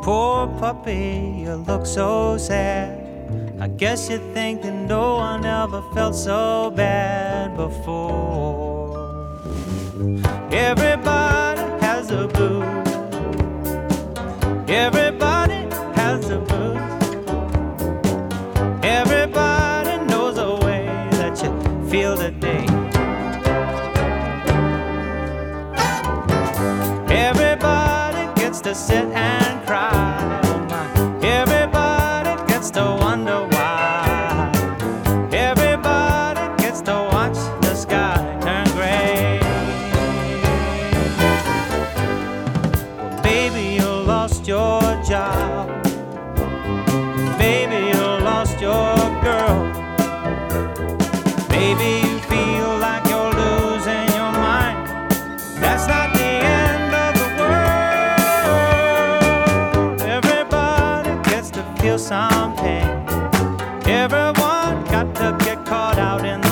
Poor puppy, you look so sad. I guess you think that no one ever felt so bad before. Everybody has a blues. Everybody has a blues. Everybody knows a way that you feel today. Everybody gets to sit and cry. Oh my. Everybody gets to wonder why. Everybody gets to watch the sky turn gray. Well, baby, you lost your job. Baby, you lost your girl. Baby, you feel like you're losing your mind. That's not the end of the world. Everybody gets to feel some pain. Everyone got to get caught out in